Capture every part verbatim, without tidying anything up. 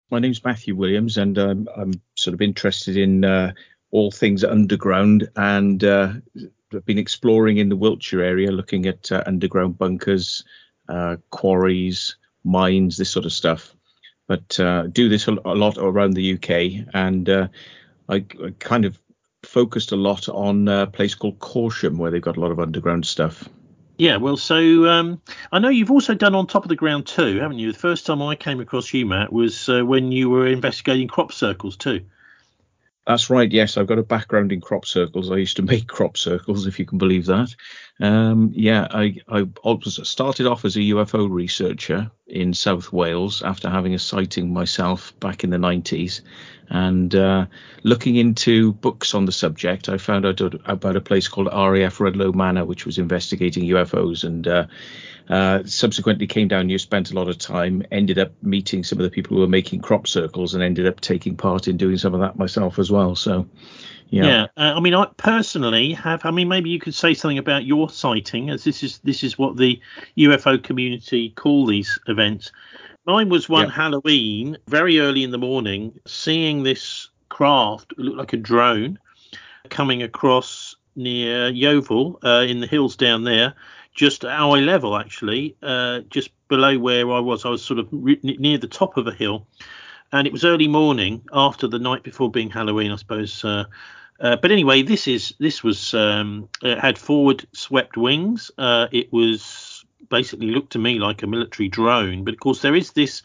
My name's Matthew Williams, and um, I'm sort of interested in uh, all things underground, and uh, I've been exploring in the Wiltshire area, looking at uh, underground bunkers, uh, quarries, mines, this sort of stuff. But uh, do this a, a lot around the U K, and uh, I, I kind of focused a lot on a place called Corsham, where they've got a lot of underground stuff. Yeah, well, so um, I know you've also done On Top of the Ground too, haven't you? The first time I came across you, Matt, was uh, when you were investigating crop circles too. That's right. Yes, I've got a background in crop circles. I used to make crop circles, if you can believe that. Um, yeah, I, I was started off as a U F O researcher in South Wales after having a sighting myself back in the nineties. And uh, looking into books on the subject, I found out about a place called R A F Rudloe Manor, which was investigating U F Os. And uh, uh, subsequently came down here, spent a lot of time, ended up meeting some of the people who were making crop circles, and ended up taking part in doing some of that myself as well. So, yeah. Yeah, uh, I mean, I personally have. I mean, maybe you could say something about your sighting, as this is this is what the U F O community call these events. Mine was one Yeah. Halloween, very early in the morning, seeing this craft, it looked like a drone, coming across near Yeovil, uh, in the hills down there, just at eye level, actually, uh, just below where I was. I was sort of re- near the top of a hill, and it was early morning after the night before being Halloween, I suppose. Uh, uh, but anyway, this is this was um, it had forward swept wings. Uh, it was basically looked to me like a military drone, but of course there is this,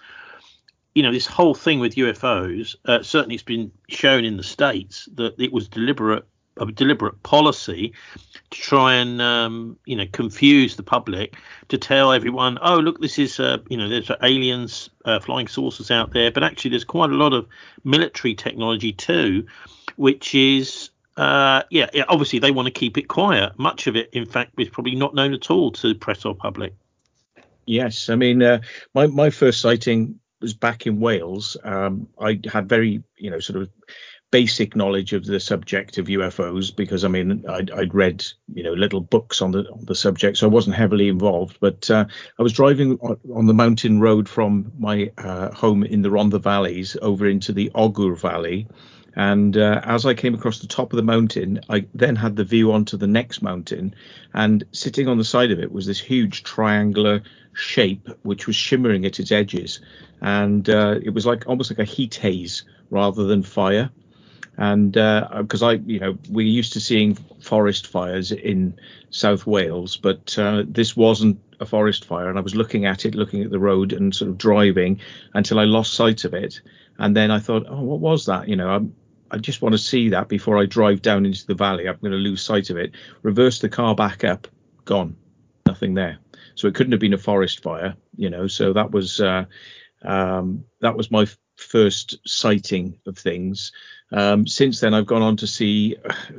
you know, this whole thing with U F Os. Uh, certainly, it's been shown in the States that it was deliberate, a deliberate policy to try and um, you know, confuse the public, to tell everyone, oh look, this is uh, you know, there's aliens, uh, flying saucers out there, but actually there's quite a lot of military technology too, which is uh, yeah, yeah, obviously they want to keep it quiet. Much of it, in fact, is probably not known at all to the press or public. Yes, I mean, uh, my my first sighting was back in Wales. Um, I had very, you know, sort of basic knowledge of the subject of U F Os because I mean I'd, I'd read, you know, little books on the on the subject, so I wasn't heavily involved. But uh, I was driving on, on the mountain road from my uh, home in the Rhondda Valleys over into the Ogwr Valley, and uh, as I came across the top of the mountain, I then had the view onto the next mountain, and sitting on the side of it was this huge triangular shape which was shimmering at its edges, and uh, it was like almost like a heat haze rather than fire. And because uh, I, you know, we're used to seeing forest fires in South Wales, but uh, this wasn't a forest fire. And I was looking at it, looking at the road and sort of driving until I lost sight of it. And then I thought, oh, what was that? You know, I'm, I just want to see that before I drive down into the valley. I'm going to lose sight of it. Reverse the car back up, gone, nothing there. So it couldn't have been a forest fire, you know. So that was uh, um, that was my f- first sighting of things. Um, since then, I've gone on to see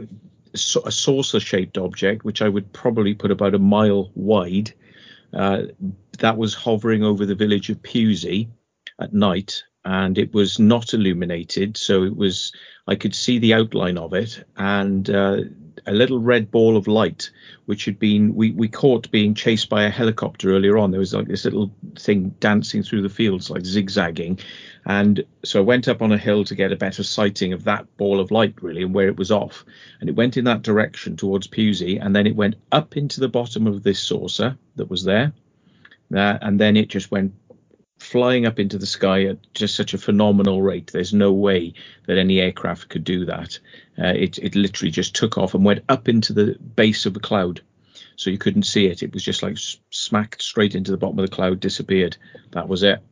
a saucer-shaped object, which I would probably put about a mile wide. Uh, that was hovering over the village of Pewsey at night, and it was not illuminated, so it was, I could see the outline of it, and uh, a little red ball of light, which had been we we caught being chased by a helicopter earlier on. There was like this little thing dancing through the fields, like zigzagging, and so I went up on a hill to get a better sighting of that ball of light, really, and where it was off. And it went in that direction towards Pewsey, and then it went up into the bottom of this saucer that was there, uh, and then it just went flying up into the sky at just such a phenomenal rate. There's no way that any aircraft could do that. Uh, it, it literally just took off and went up into the base of the cloud. So you couldn't see it. It was just like smacked straight into the bottom of the cloud, disappeared. That was it.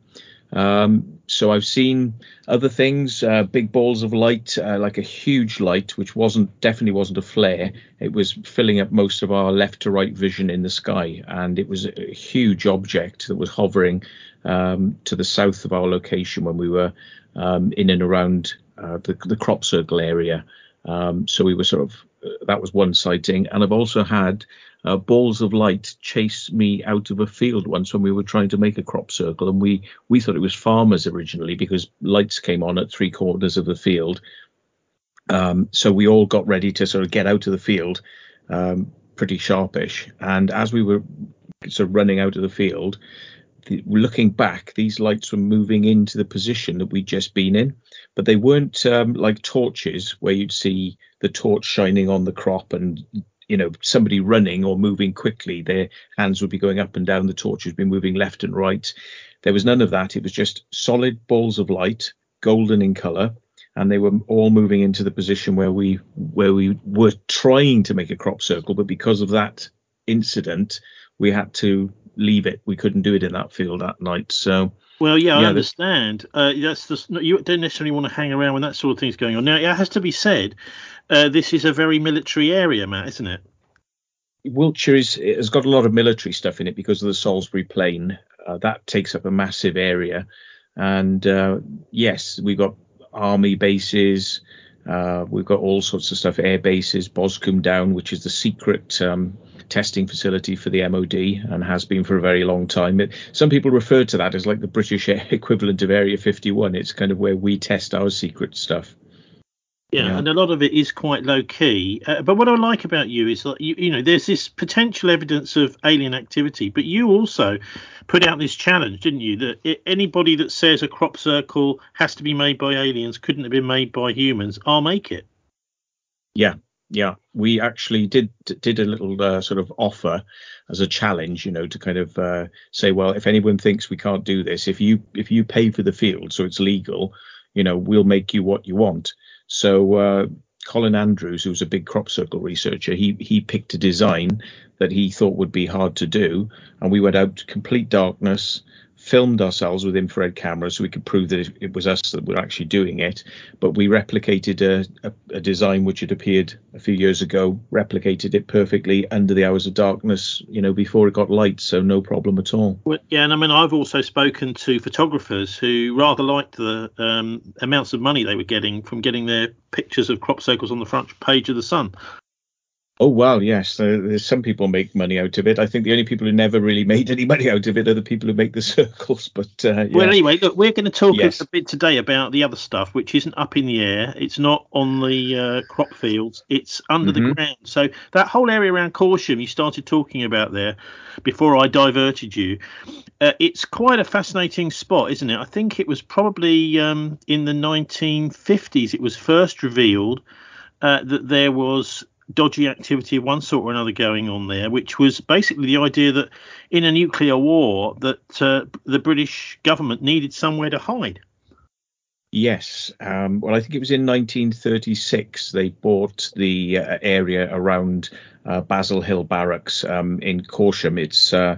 Um, so I've seen other things, uh, big balls of light, uh, like a huge light, which wasn't definitely wasn't a flare. It was filling up most of our left to right vision in the sky, and it was a huge object that was hovering um, to the south of our location when we were um, in and around uh, the, the crop circle area. Um, so we were sort of uh, that was one sighting, and I've also had uh, balls of light chase me out of a field once when we were trying to make a crop circle, and we we thought it was farmers originally because lights came on at three quarters of the field. Um, so we all got ready to sort of get out of the field, um, pretty sharpish, and as we were sort of running out of the field, the, looking back, these lights were moving into the position that we'd just been in, but they weren't um, like torches where you'd see the torch shining on the crop and, you know, somebody running or moving quickly. Their hands would be going up and down. The torch would be moving left and right. There was none of that. It was just solid balls of light, golden in color, and they were all moving into the position where we where we were trying to make a crop circle, but because of that incident, we had to leave it. We couldn't do it in that field that night. So, well, yeah, I yeah, understand. Uh, that's the, you don't necessarily want to hang around when that sort of thing's going on. Now, it has to be said, uh, this is a very military area, Matt, isn't it? Wiltshire is, it has got a lot of military stuff in it because of the Salisbury Plain. Uh, that takes up a massive area. And uh, yes, we've got army bases. Uh, we've got all sorts of stuff, air bases, Boscombe Down, which is the secret um, testing facility for the M O D and has been for a very long time. It, some people refer to that as like the British equivalent of Area fifty-one. It's kind of where we test our secret stuff. Yeah, yeah, and a lot of it is quite low key. Uh, but what I like about you is that you, you know, there's this potential evidence of alien activity, but you also put out this challenge, didn't you? That it, anybody that says a crop circle has to be made by aliens, couldn't have been made by humans, I'll make it. Yeah, yeah. We actually did did a little uh, sort of offer as a challenge, you know, to kind of uh, say, well, if anyone thinks we can't do this, if you if you pay for the field, so it's legal, you know, we'll make you what you want. So uh, Colin Andrews, who was a big crop circle researcher, he he picked a design that he thought would be hard to do, and we went out to complete darkness, filmed ourselves with infrared cameras so we could prove that it was us that were actually doing it. But we replicated a, a, a design which had appeared a few years ago, replicated it perfectly under the hours of darkness, you know, before it got light, so no problem at all. Well, yeah, and I mean, I've also spoken to photographers who rather liked the um, amounts of money they were getting from getting their pictures of crop circles on the front page of the Sun. Oh, well, yes. There's some people make money out of it. I think the only people who never really made any money out of it are the people who make the circles. But uh, yeah. Well, anyway, look, we're going to talk yes. a, a bit today about the other stuff, which isn't up in the air. It's not on the uh, crop fields. It's under mm-hmm. the ground. So that whole area around Corsham you started talking about there before I diverted you, uh, it's quite a fascinating spot, isn't it? I think it was probably um, in the nineteen fifties it was first revealed uh, that there was dodgy activity of one sort or another going on there, which was basically the idea that in a nuclear war that uh, the British government needed somewhere to hide. Yes. Um, well, I think it was in nineteen thirty-six they bought the uh, area around uh, Basil Hill Barracks um, in Corsham. It's uh,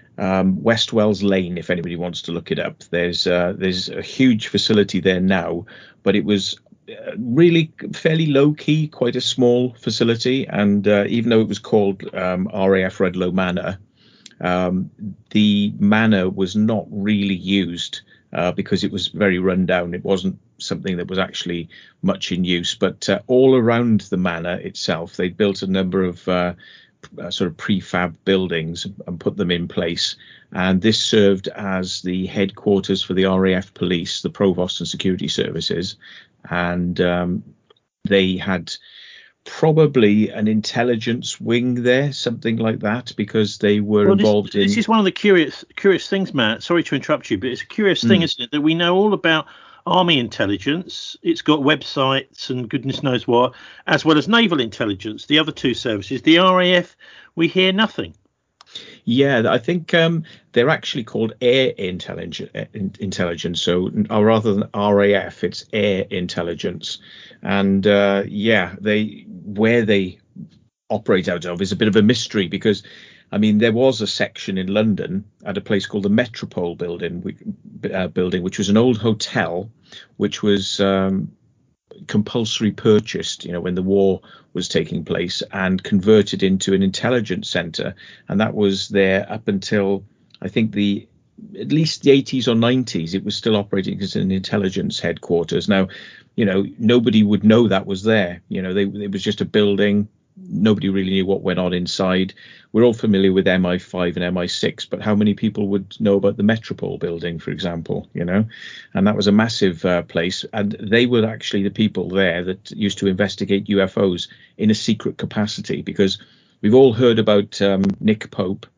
um, West Wells Lane, if anybody wants to look it up. There's uh, there's a huge facility there now, but it was Uh, really fairly low key, quite a small facility, and uh, even though it was called um, R A F Redlow Manor, um, the manor was not really used uh, because it was very run down. It wasn't something that was actually much in use, but uh, all around the manor itself they built a number of uh, uh, sort of prefab buildings and put them in place, and this served as the headquarters for the R A F police, the Provost and Security Services. And um, they had probably an intelligence wing there, something like that, because they were well, involved this, in. This is one of the curious curious things, Matt. Sorry to interrupt you, but it's a curious mm. thing, isn't it, that we know all about army intelligence. It's got websites and goodness knows what, as well as naval intelligence, the other two services. The R A F, we hear nothing. Yeah, I think um, they're actually called air intelligence, intelligence. So, or rather than R A F, it's air intelligence. And uh, yeah, they where they operate out of is a bit of a mystery because, I mean, there was a section in London at a place called the Metropole building, uh, building, which was an old hotel, which was um, compulsory purchased, you know, when the war was taking place, and converted into an intelligence center. And that was there up until I think the at least the eighties or nineties. It was still operating as an intelligence headquarters. Now, you know, nobody would know that was there. You know, they, it was just a building. Nobody really knew what went on inside. We're all familiar with M I five and M I six, but how many people would know about the Metropole building, for example, you know? And that was a massive uh, place. And they were actually the people there that used to investigate U F Os in a secret capacity, because we've all heard about um, Nick Pope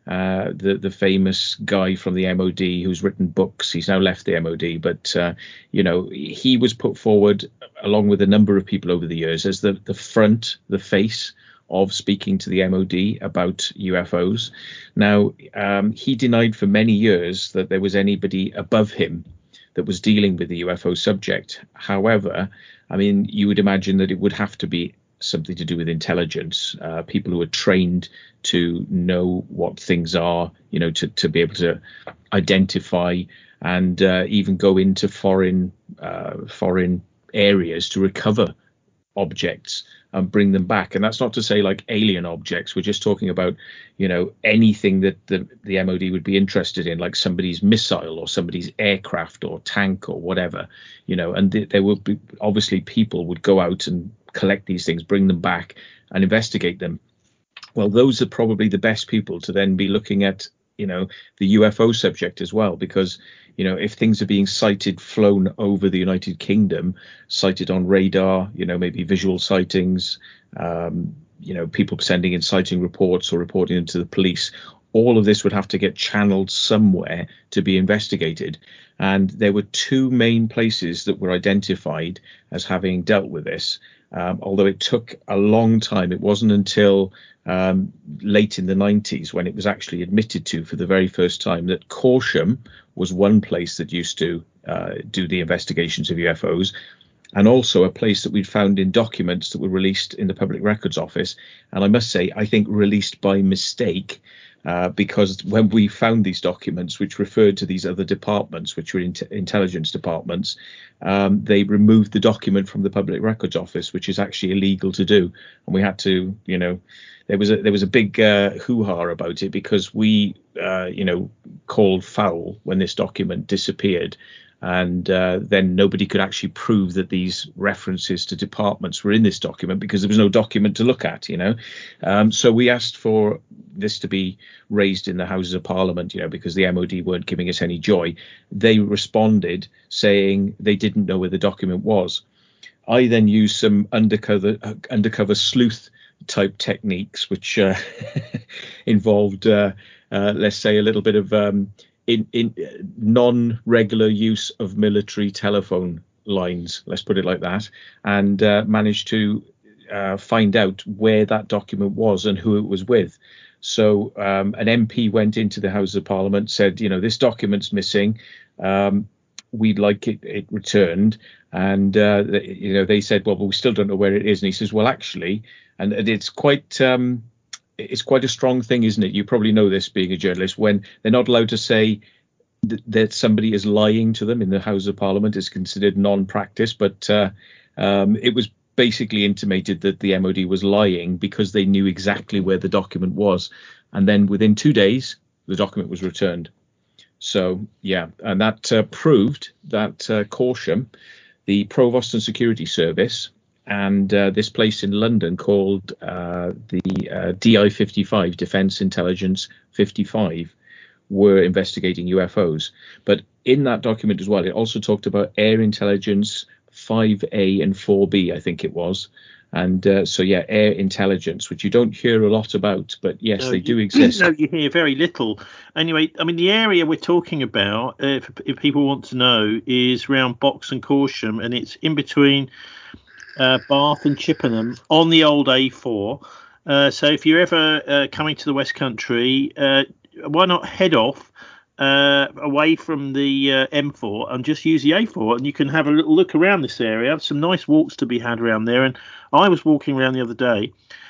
uh, the the famous guy from the M O D who's written books. He's now left the M O D, but uh, you know, he was put forward along with a number of people over the years as the the front, the face of speaking to the M O D about U F Os. Now, um, he denied for many years that there was anybody above him that was dealing with the U F O subject. However, I mean, you would imagine that it would have to be something to do with intelligence, uh, people who are trained to know what things are, you know, to, to be able to identify and uh, even go into foreign uh, foreign areas to recover objects and bring them back. And that's not to say like alien objects. We're just talking about, you know, anything that the, the M O D would be interested in, like somebody's missile or somebody's aircraft or tank or whatever, you know, and th- there would be obviously people would go out and collect these things, bring them back and investigate them. Well, those are probably the best people to then be looking at, you know, the U F O subject as well, because, you know, if things are being sighted, flown over the United Kingdom, sighted on radar, you know, maybe visual sightings, um, you know, people sending in sighting reports or reporting into the police, all of this would have to get channeled somewhere to be investigated. And there were two main places that were identified as having dealt with this. Um, although it took a long time, it wasn't until um, late in the nineties when it was actually admitted to for the very first time that Corsham was one place that used to uh, do the investigations of U F Os, and also a place that we'd found in documents that were released in the Public Records Office. And I must say, I think released by mistake, uh, because when we found these documents, which referred to these other departments, which were in- intelligence departments, um, they removed the document from the Public Records Office, which is actually illegal to do. And we had to, you know, there was a, there was a big uh, hoo-ha about it because we, uh, you know, called foul when this document disappeared. And uh, then nobody could actually prove that these references to departments were in this document because there was no document to look at, you know. Um, so we asked for this to be raised in the Houses of Parliament, you know, because the M O D weren't giving us any joy. They responded saying they didn't know where the document was. I then used some undercover uh, undercover sleuth type techniques, which uh, involved, uh, uh, let's say, a little bit of um, in, in non-regular use of military telephone lines, let's put it like that, and uh, managed to uh, find out where that document was and who it was with. So um, an M P went into the House of Parliament, said, you know, this document's missing. Um, we'd like it, it returned. And, uh, you know, they said, well, but we still don't know where it is. And he says, well, actually, and it's quite um, it's quite a strong thing, isn't it? You probably know this being a journalist, when they're not allowed to say th- that somebody is lying to them in the House of Parliament is considered non-practice. But uh, um, it was basically intimated that the M O D was lying because they knew exactly where the document was. And then within two days, the document was returned. So, yeah, and that uh, proved that uh, Corsham, the Provost and Security Service, and uh, this place in London called uh, the uh, D I fifty-five, Defence Intelligence fifty-five, were investigating U F Os. But in that document as well, it also talked about Air Intelligence five A and four B, I think it was. And uh, so, yeah, air intelligence, which you don't hear a lot about, but yes, No, they you, do exist. No, you hear very little. Anyway, I mean, the area we're talking about, uh, if, if people want to know, is round Box and Corsham, and it's in between uh, Bath and Chippenham on the old A four. Uh, so if you're ever uh, coming to the West Country, uh, why not head off uh, away from the uh, M four and just use the A four, and you can have a little look around this area. Some nice walks to be had around there. And I was walking around the other day.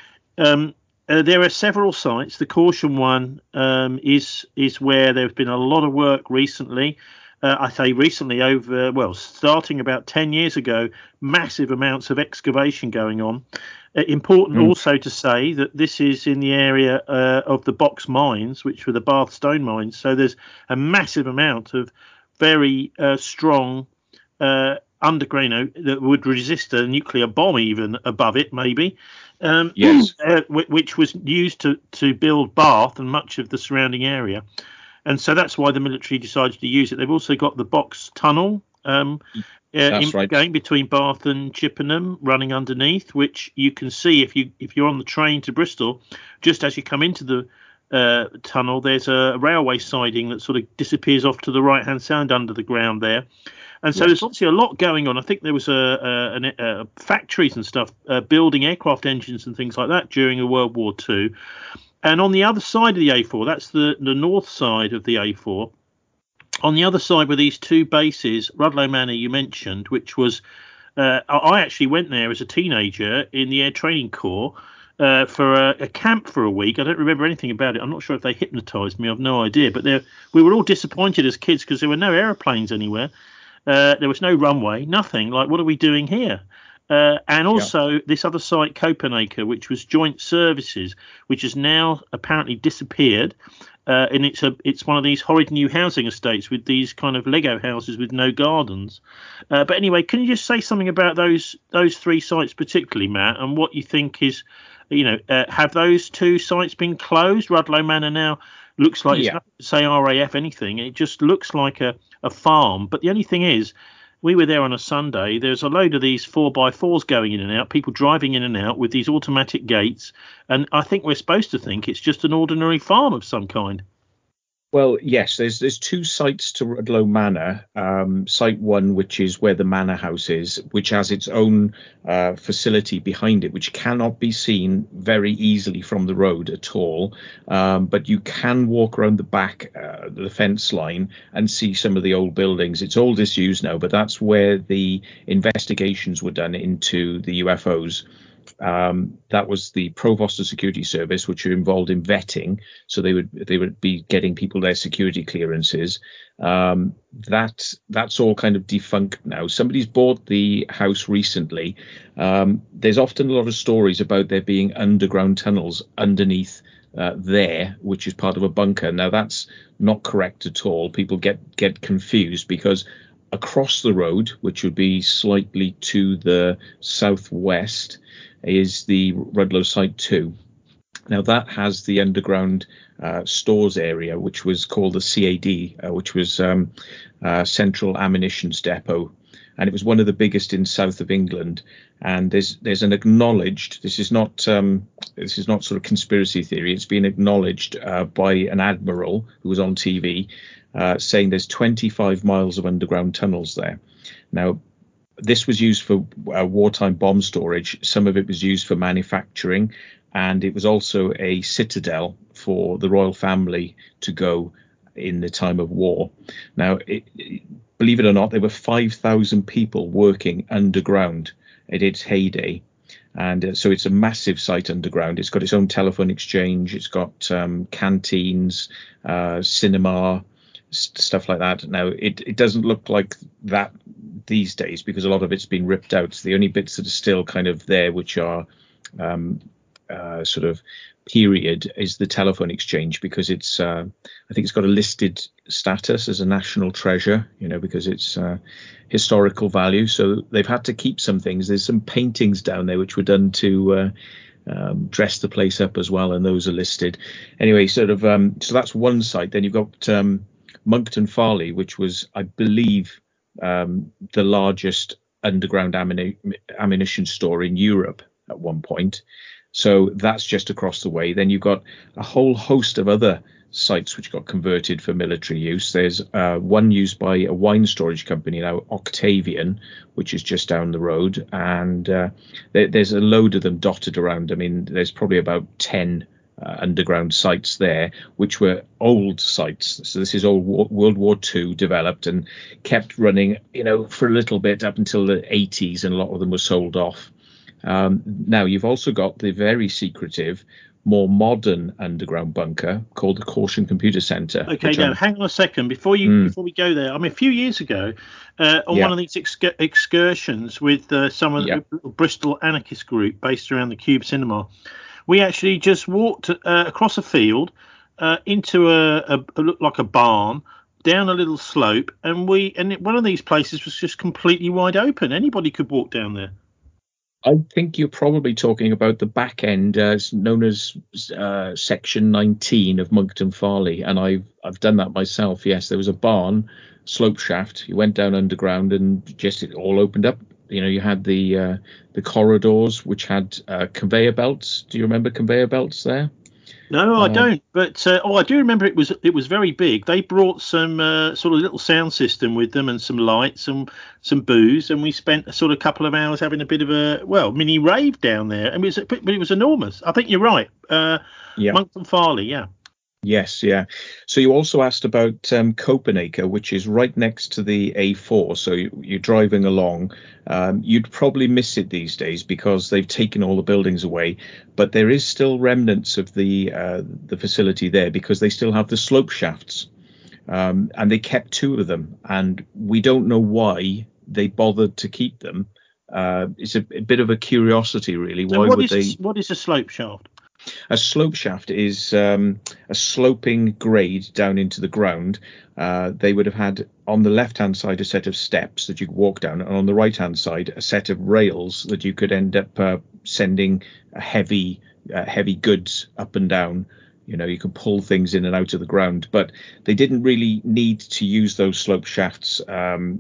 Um, uh, there are several sites. The Corsham one um, is is where there's been a lot of work recently. Uh, I say recently, over well, starting about ten years ago, massive amounts of excavation going on. Uh, important mm. also to say that this is in the area uh, of the Box mines, which were the Bath Stone mines. So there's a massive amount of very uh, strong uh, underground, you know, that would resist a nuclear bomb even above it, maybe. Um, yes, uh, which was used to, to build Bath and much of the surrounding area. And so that's why the military decided to use it. They've also got the Box Tunnel um, uh, that's in, right. going between Bath and Chippenham, running underneath, which you can see if you if you're on the train to Bristol, just as you come into the uh, tunnel, there's a railway siding that sort of disappears off to the right hand side under the ground there. And so Yes. there's obviously a lot going on. I think there was a, a, a, a factories and stuff uh, building aircraft engines and things like that during World War Two. And on the other side of the A four, that's the, the north side of the A four. On the other side were these two bases, Rudloe Manor you mentioned, which was uh, I actually went there as a teenager in the Air Training Corps uh, for a, a camp for a week. I don't remember anything about it. I'm not sure if they hypnotised me. I've no idea. But there, we were all disappointed as kids because there were no aeroplanes anywhere. Uh, there was no runway, nothing. Like, what are we doing here? Uh, and also yeah. this other site, Copenhagen, which was joint services, which has now apparently disappeared. Uh, and it's a it's one of these horrid new housing estates with these kind of Lego houses with no gardens. Uh, but anyway, can you just say something about those those three sites particularly, Matt, and what you think is, you know, uh, have those two sites been closed? Rudloe Manor now looks like, yeah. it's nothing to say R A F anything. It just looks like a, a farm. But the only thing is, we were there on a Sunday. There's a load of these four by fours going in and out, people driving in and out with these automatic gates. And I think we're supposed to think it's just an ordinary farm of some kind. Well, yes, there's there's two sites to Rudloe Manor. Um, site one, which is where the manor house is, which has its own uh, facility behind it, which cannot be seen very easily from the road at all. Um, but you can walk around the back, uh, the fence line, and see some of the old buildings. It's all disused now, but that's where the investigations were done into the U F Os. Um, that was the Provost of Security Service, which were involved in vetting, so they would they would be getting people their security clearances. Um, that that's all kind of defunct now. Somebody's bought the house recently. Um, there's often a lot of stories about there being underground tunnels underneath uh, there, which is part of a bunker. Now that's not correct at all. People get get confused because across the road, which would be slightly to the southwest, is the Rudloe Site two. Now that has the underground uh, stores area, which was called the C A D, uh, which was um, uh, Central Ammunitions Depot, and it was one of the biggest in south of England. And there's there's an acknowledged, this is not um, this is not sort of conspiracy theory. It's been acknowledged uh, by an admiral who was on T V uh, saying there's twenty-five miles of underground tunnels there. Now, this was used for uh, wartime bomb storage. Some of it was used for manufacturing, and it was also a citadel for the royal family to go in the time of war. Now, it, it, believe it or not, there were five thousand people working underground at its heyday. And uh, so it's a massive site underground. It's got its own telephone exchange. It's got um, canteens, uh, cinema, stuff like that. Now, it, it doesn't look like that these days because a lot of it's been ripped out. So the only bits that are still kind of there, which are um, uh, sort of period, is the telephone exchange, because it's uh, I think it's got a listed status as a national treasure, you know, because it's uh, historical value. So they've had to keep some things. There's some paintings down there which were done to uh, um, dress the place up as well, and those are listed. Anyway, sort of um, so that's one site. Then you've got um, Monkton Farley, which was, I believe, um, the largest underground ammuni- ammunition store in Europe at one point. So that's just across the way. Then you've got a whole host of other sites which got converted for military use. There's uh, one used by a wine storage company now, Octavian, which is just down the road. And uh, there, there's a load of them dotted around. I mean, there's probably about ten uh, underground sites there, which were old sites. So this is old war, World War Two developed and kept running, you know, for a little bit up until the eighties, and a lot of them were sold off. Um, now, you've also got the very secretive, more modern underground bunker called the Caution Computer Centre. Okay, now I'm... hang on a second before you mm. before we go there. I mean, a few years ago, uh, on yeah. one of these ex- excursions with uh, some of the yeah. Bristol anarchist group based around the Cube Cinema, we actually just walked uh, across a field uh, into a, a, a looked like a barn, down a little slope, and we and it, one of these places was just completely wide open. Anybody could walk down there. I think you're probably talking about the back end, uh, known as uh, Section nineteen of Monkton Farley, and I've I've done that myself. Yes, there was a barn, slope shaft. You went down underground, and just it all opened up. You know, you had the uh, the corridors which had uh, conveyor belts. Do you remember conveyor belts there? No, I Um, don't. But uh, oh, I do remember it was it was very big. They brought some uh, sort of little sound system with them and some lights and some booze, and we spent a sort of couple of hours having a bit of a well mini rave down there. And it was but it was enormous. I think you're right. Uh, yeah. Monkton Farley, yeah. Yes, yeah. So you also asked about um, Copenhagen, which is right next to the A four. So you, you're driving along. Um, you'd probably miss it these days because they've taken all the buildings away. But there is still remnants of the uh, the facility there because they still have the slope shafts, um, and they kept two of them. And we don't know why they bothered to keep them. Uh, it's a, a bit of a curiosity, really. So Why what would is they? a, what is a slope shaft? A slope shaft is um, a sloping grade down into the ground. Uh, they would have had on the left-hand side a set of steps that you could walk down, and on the right-hand side a set of rails that you could end up uh, sending heavy, uh, heavy goods up and down. You know, you could pull things in and out of the ground, but they didn't really need to use those slope shafts um,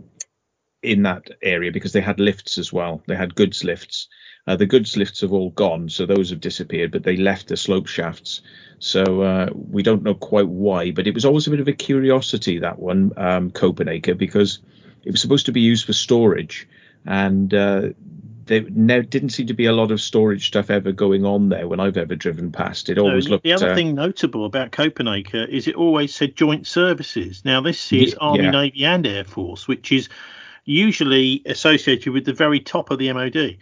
in that area because they had lifts as well. They had goods lifts. Uh, the goods lifts have all gone, so those have disappeared, but they left the slope shafts. So uh, we don't know quite why, but it was always a bit of a curiosity, that one, um, Copenhagen, because it was supposed to be used for storage, and uh, there ne- didn't seem to be a lot of storage stuff ever going on there when I've ever driven past. It No, always and the looked, other uh, thing notable about Copenhagen is it always said joint services. Now this is y- Army, yeah, Navy, and Air Force, which is usually associated with the very top of the M O D.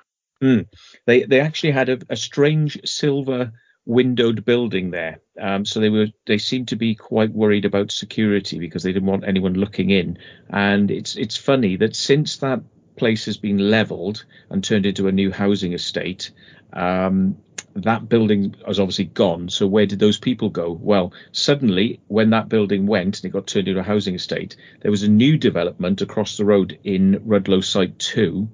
Mm. They they actually had a, a strange silver windowed building there. Um, so they were they seemed to be quite worried about security because they didn't want anyone looking in. And it's it's funny that since that place has been levelled and turned into a new housing estate, um, that building has obviously gone. So where did those people go? Well, suddenly when that building went and it got turned into a housing estate, there was a new development across the road in Rudloe Site two,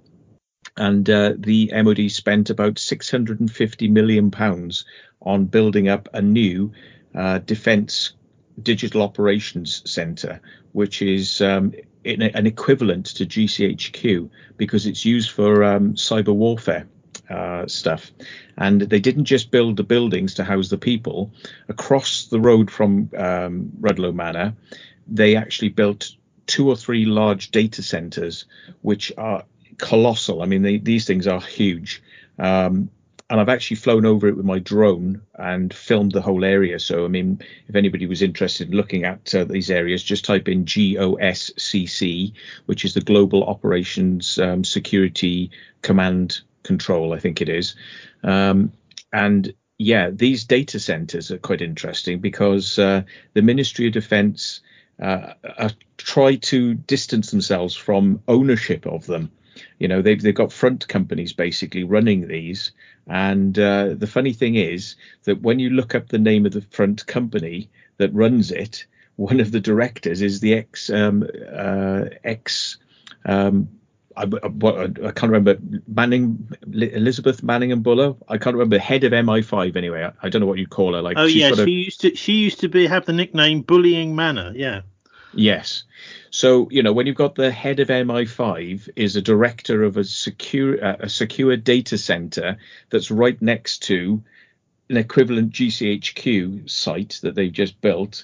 and uh, the M O D spent about six hundred fifty million pounds on building up a new uh, defence digital operations centre, which is um, in a, an equivalent to G C H Q because it's used for um, cyber warfare uh, stuff. And they didn't just build the buildings to house the people. Across the road from um, Rudloe Manor, they actually built two or three large data centres, which are colossal. I mean, they, these things are huge. Um, and I've actually flown over it with my drone and filmed the whole area. So, I mean, if anybody was interested in looking at uh, these areas, just type in G O S C C, which is the Global Operations um, Security Command Control, I think it is. Um, and yeah, these data centers are quite interesting because uh, the Ministry of Defense uh, uh, try to distance themselves from ownership of them. You know, they've they've got front companies basically running these, and uh, the funny thing is that when you look up the name of the front company that runs it, one of the directors is the ex um, uh, ex. Um, I, I, I can't remember Manning Elizabeth Manning and Buller. I can't remember head of M I five anyway. I, I don't know what you call her. Like Oh she's yeah, got she a used to she used to be have the nickname Bullying Manor. Yeah. yes. So, you know, when you've got the head of M I five is a director of a secure uh, a secure data center that's right next to an equivalent G C H Q site that they've just built,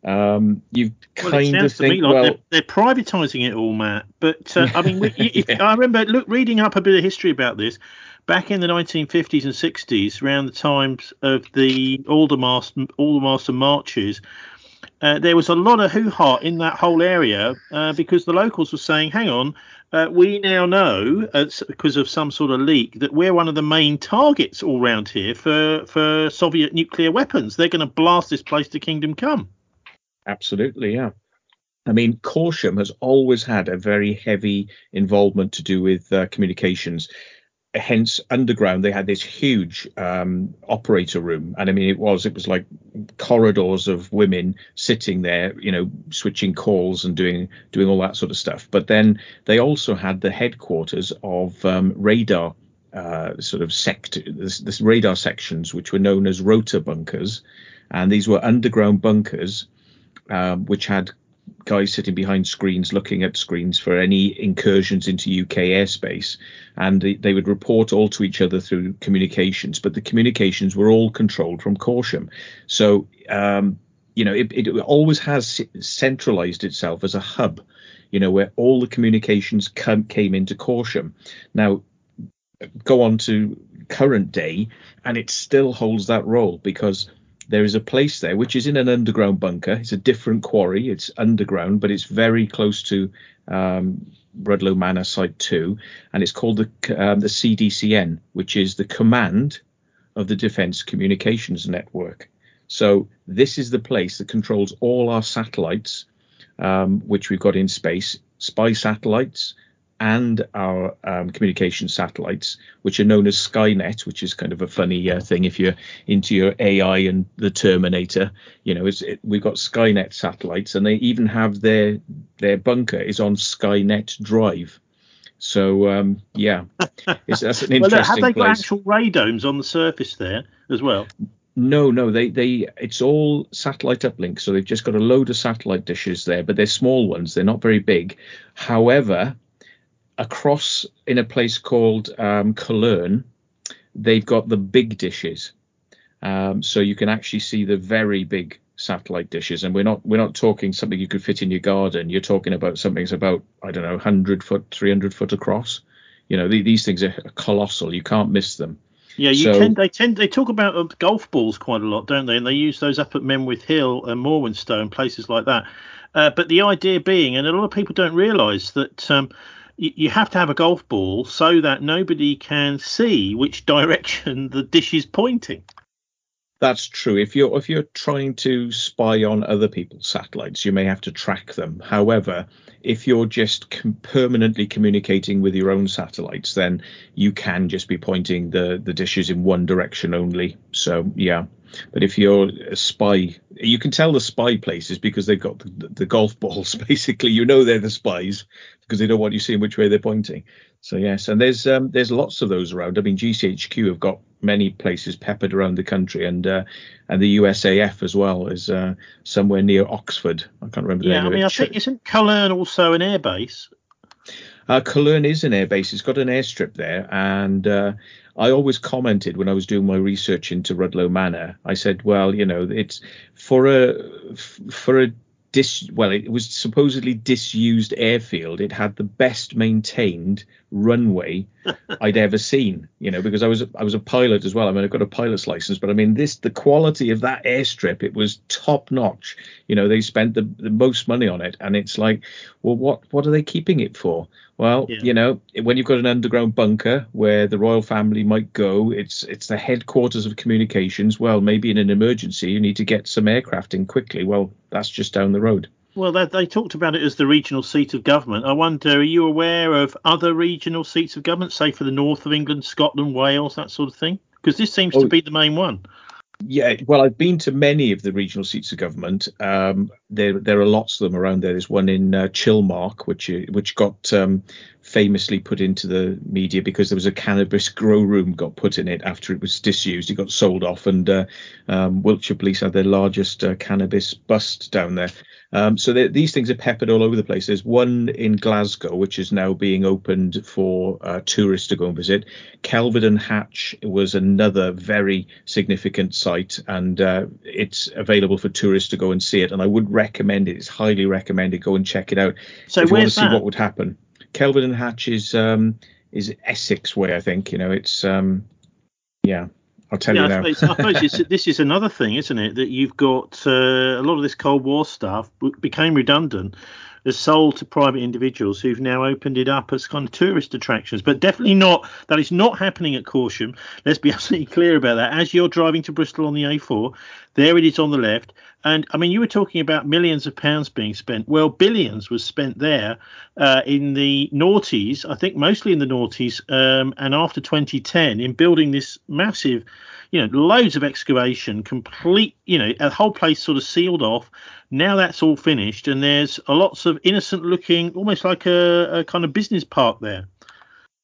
um, you Well, it kind of sounds to me think, like they're well, they're privatising it all, Matt. But uh, I mean, we, if yeah, I remember look reading up a bit of history about this back in the nineteen fifties and sixties, around the times of the Aldermaston Aldermaston marches, uh, there was a lot of hoo-ha in that whole area uh, because the locals were saying, "Hang on, uh, we now know uh, because of some sort of leak that we're one of the main targets all round here for for Soviet nuclear weapons. They're going to blast this place to kingdom come." absolutely, yeah. I mean, Corsham has always had a very heavy involvement to do with uh, communications. Hence, underground, they had this huge um, operator room, and I mean, it was it was like corridors of women sitting there, you know, switching calls and doing doing all that sort of stuff. But then they also had the headquarters of um, radar. Uh, sort of sect, this, this radar sections, which were known as rotor bunkers, and these were underground bunkers um, which had guys sitting behind screens looking at screens for any incursions into U K airspace, and they, they would report all to each other through communications, but the communications were all controlled from Corsham. So um, you know, it, it always has centralized itself as a hub, you know, where all the communications come, came into Corsham. Now, go on to current day, and it still holds that role, because there is a place there which is in an underground bunker. It's a different quarry. It's underground, but it's very close to um, Rudloe Manor Site two, and it's called the um, the C D C N, which is the Command of the Defence Communications Network. So this is the place that controls all our satellites, um, which we've got in space, spy satellites, and our um, communication satellites, which are known as Skynet, which is kind of a funny uh, thing if you're into your A I and the Terminator. You know, it's, it, we've got Skynet satellites, and they even have their their bunker is on Skynet Drive. So um, yeah, it's, that's an interesting well, look, have they got place. actual radomes on the surface there as well? No, no, they, they, it's all satellite uplink. So they've just got a load of satellite dishes there, but they're small ones. They're not very big. However, across in a place called um, Cologne, they've got the big dishes. Um, so you can actually see the very big satellite dishes, and we're not we're not talking something you could fit in your garden. You're talking about something that's about, I don't know, one hundred foot, three hundred foot across. You know, the, these things are colossal. You can't miss them. Yeah, you so, tend they tend they talk about uh, golf balls quite a lot, don't they? And they use those up at Menwith Hill and Morwenstow, places like that. Uh, but the idea being, and a lot of people don't realise that um, y- you have to have a golf ball so that nobody can see which direction the dish is pointing. That's true. If you're if you're trying to spy on other people's satellites, you may have to track them. However, if you're just com- permanently communicating with your own satellites, then you can just be pointing the the dishes in one direction only. So yeah. But if you're a spy, you can tell the spy places because they've got the, the golf balls. Basically, you know they're the spies because they don't want you seeing which way they're pointing. So yes, and there's um, there's lots of those around. I mean, G C H Q have got many places peppered around the country, and uh, and the U S A F as well is uh, somewhere near Oxford. I can't remember the Yeah, name I of mean, it. I Ch- think isn't Cologne also an airbase? Uh, Cologne is an airbase. It's got an airstrip there, and uh, I always commented when I was doing my research into Rudloe Manor. I said, well, you know, it's for a for a dis well, it was supposedly disused airfield. It had the best maintained runway I'd ever seen, you know, because I was I was a pilot as well. I mean, I've got a pilot's license, but I mean, this the quality of that airstrip, it was top notch. You know, they spent the, the most money on it, and it's like, well, what what are they keeping it for? Well, Yeah. you know, when you've got an underground bunker where the royal family might go, it's it's the headquarters of communications. Well, maybe in an emergency you need to get some aircraft in quickly. Well, that's just down the road. Well, they, they talked about it as the regional seat of government. I wonder, are you aware of other regional seats of government, say for the north of England, Scotland, Wales, that sort of thing? Because this seems to Oh, be the main one. yeah, well, I've been to many of the regional seats of government. Um, there, there are lots of them around there. There's one in uh, Chilmark, which which got um, famously put into the media because there was a cannabis grow room got put in it after it was disused. It got sold off, and uh, um, Wiltshire Police had their largest uh, cannabis bust down there. Um, so these things are peppered all over the place. There's one in Glasgow, which is now being opened for uh, tourists to go and visit. Kelvedon Hatch was another very significant site, and uh, it's available for tourists to go and see it. And I would recommend it. It's highly recommended. Go and check it out So if you want to where's see that? what would happen. Kelvedon Hatch is um, is Essex way, I think. You know, it's um, yeah. I'll tell Yeah, you I now. suppose, I suppose it's, this is another thing, isn't it? That you've got uh, a lot of this Cold War stuff became redundant, is sold to private individuals who've now opened it up as kind of tourist attractions. But definitely not, that is not happening at Corsham. Let's be absolutely clear about that. As you're driving to Bristol on the A four, there it is on the left. And I mean, you were talking about millions of pounds being spent. Well, billions was spent there uh, in the noughties, I think mostly in the noughties, um, and after twenty ten in building this massive, you know, loads of excavation, complete, you know, a whole place sort of sealed off. Now that's all finished, and there's a lots of innocent looking, almost like a, a kind of business park there.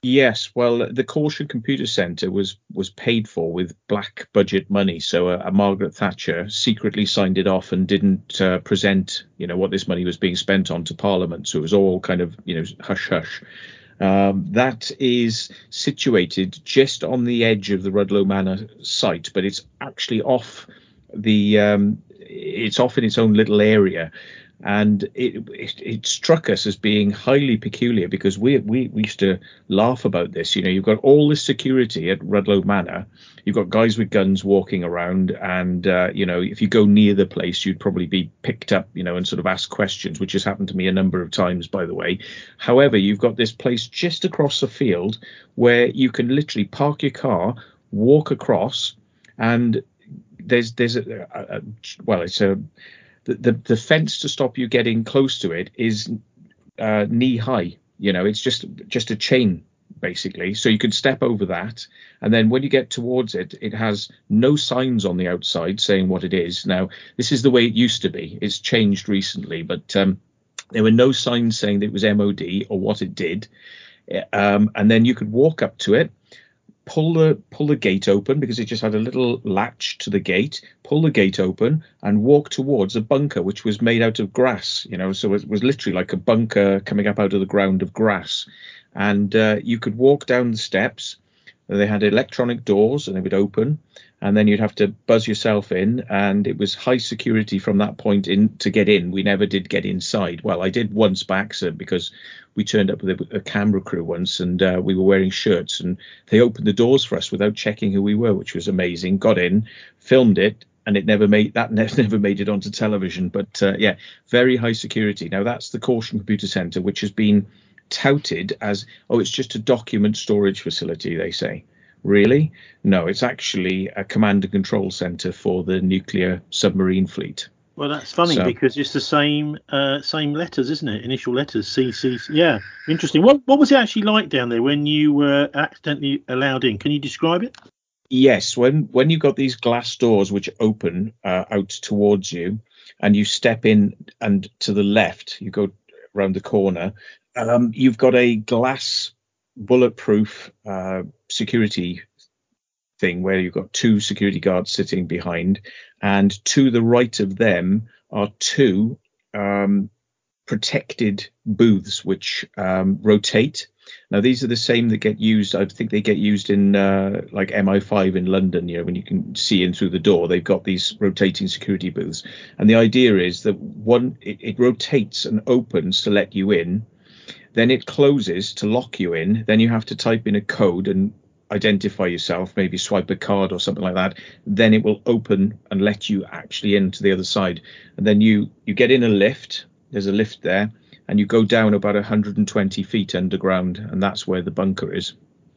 Yes, well, the Caution Computer Centre was was paid for with black budget money. So uh, uh, Margaret Thatcher secretly signed it off and didn't uh, present, you know, what this money was being spent on to Parliament. So it was all kind of, you know, hush hush. Um, that is situated just on the edge of the Rudloe Manor site, but it's actually off the um, it's off in its own little area. And it, it it struck us as being highly peculiar because we, we we used to laugh about this. You know, you've got all this security at Rudloe Manor. You've got guys with guns walking around, and uh, you know, if you go near the place, you'd probably be picked up, you know, and sort of asked questions, which has happened to me a number of times, by the way. However, you've got this place just across the field where you can literally park your car, walk across, and there's there's a, a, a well, it's a the, the the fence to stop you getting close to it is uh, knee high. You know, it's just just a chain basically, so you can step over that, and then when you get towards it, it has no signs on the outside saying what it is. Now, this is the way it used to be. It's changed recently, but um, there were no signs saying that it was M O D or what it did. Um, and then you could walk up to it, pull the pull the gate open because it just had a little latch to the gate, pull the gate open and walk towards a bunker which was made out of grass, you know, so it was literally like a bunker coming up out of the ground of grass. And uh, you could walk down the steps. They had electronic doors and they would open, and then you'd have to buzz yourself in, and it was high security from that point in to get in. We never did get inside. Well, I did once by accident because we turned up with a, a camera crew once, and uh, we were wearing shirts, and they opened the doors for us without checking who we were, which was amazing. Got in, filmed it, and it never made that never made it onto television. But uh, yeah, very high security. Now that's the Caution Computer Centre, which has been touted as, oh, it's just a document storage facility, they say. Really? No, it's actually a command and control center for the nuclear submarine fleet. Well, that's funny So, because it's the same uh, same letters, isn't it? Initial letters, C C. Yeah, interesting. What what was it actually like down there when you were accidentally allowed in? Can you describe it? yes, when when you've got these glass doors which open uh, out towards you, and you step in, and to the left, you go around the corner, um, you've got a glass bulletproof uh, security thing where you've got two security guards sitting behind, and to the right of them are two um, protected booths which um, rotate. Now these are the same that get used. I think they get used in uh, like M I five in London. You know, when you can see in through the door, they've got these rotating security booths, and the idea is that one it, it rotates and opens to let you in, then it closes to lock you in. Then you have to type in a code and identify yourself, maybe swipe a card or something like that. Then it will open and let you actually into the other side. And then you you get in a lift. There's a lift there, and you go down about one hundred twenty feet underground, and that's where the bunker is.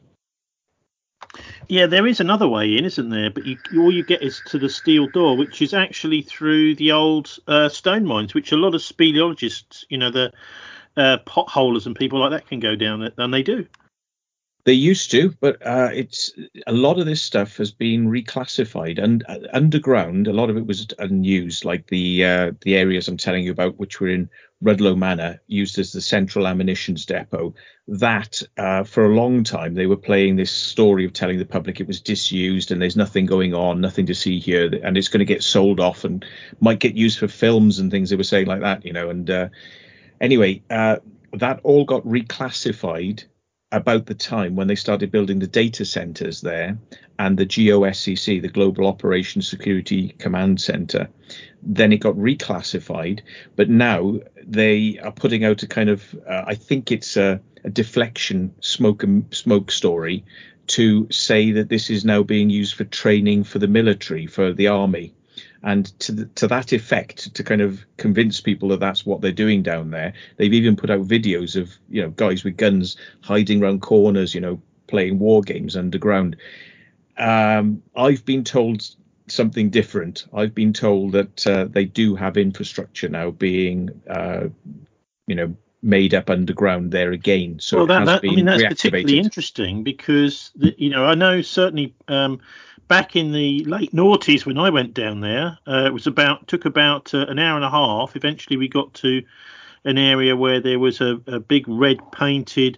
Yeah, there is another way in, isn't there? But you, all you get is to the steel door, which is actually through the old uh, stone mines, which a lot of speleologists, you know, the uh, potholers and people like that can go down it, and they do. They used to, but uh, it's a lot of this stuff has been reclassified, and uh, underground. A lot of it was unused, like the uh, the areas I'm telling you about, which were in Rudloe Manor, used as the central ammunitions depot. That uh, for a long time they were playing this story of telling the public it was disused and there's nothing going on, nothing to see here, and it's going to get sold off and might get used for films and things. They were saying like that, you know. And uh, anyway, uh, that all got reclassified about the time when they started building the data centers there and the G O S C C, the Global Operations Security Command Center. Then it got reclassified, but now they are putting out a kind of, uh, I think it's a, a deflection smoke and smoke story to say that this is now being used for training for the military, for the army. And to the, to that effect, to kind of convince people that that's what they're doing down there, they've even put out videos of, you know, guys with guns hiding around corners, you know, playing war games underground. Um, I've been told something different. I've been told that uh, they do have infrastructure now being, uh, you know, made up underground there again. So Well, it that, has that I mean, been that's particularly reactivated. interesting because, the, you know, I know certainly um, back in the late noughties when I went down there, uh, it was about took about uh, an hour and a half. Eventually, we got to an area where there was a, a big red painted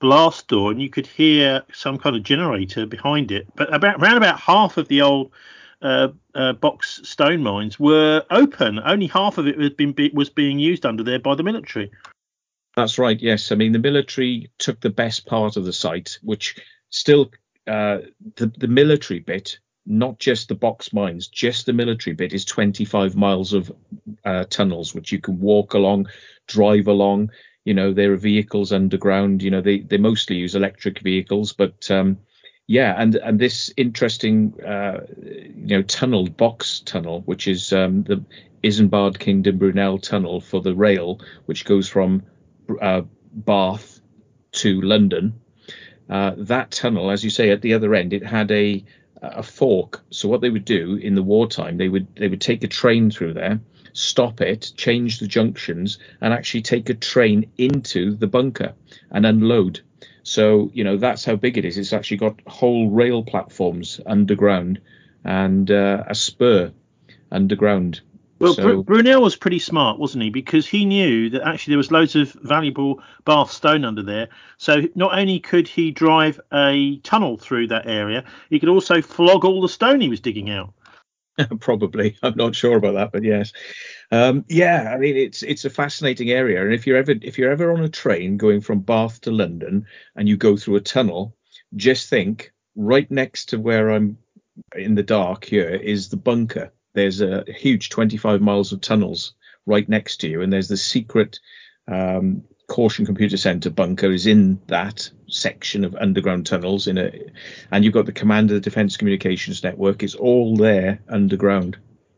blast door, and you could hear some kind of generator behind it. But about around about half of the old uh, uh, box stone mines were open. Only half of it was been was being used under there by the military. That's right. Yes, I mean the military took the best part of the site, which still uh, the the military bit, not just the box mines, just the military bit is twenty-five miles of uh, tunnels which you can walk along, drive along. You know, there are vehicles underground. You know, they they mostly use electric vehicles, but um, yeah, and and this interesting uh, you know tunnel, box tunnel, which is um, the Isambard Kingdom Brunel tunnel for the rail, which goes from Uh, Bath to London. Uh, that tunnel, as you say, at the other end, it had a a fork. So what they would do in the wartime, they would they would take a train through there, stop it, change the junctions, and actually take a train into the bunker and unload. So you know that's how big it is. It's actually got whole rail platforms underground and uh, a spur underground. Well, So, Br- Brunel was pretty smart, wasn't he? Because he knew that actually there was loads of valuable Bath stone under there. So not only could he drive a tunnel through that area, he could also flog all the stone he was digging out. probably, I'm not sure about that, but yes, um, yeah. I mean, it's it's a fascinating area, and if you're ever if you're ever on a train going from Bath to London and you go through a tunnel, just think right next to where I'm in the dark here is the bunker. There's a huge twenty-five miles of tunnels right next to you, and there's the secret um, Caution Computer Center bunker is in that section of underground tunnels. In a, and you've got the command of the Defence Communications Network. It's all there underground.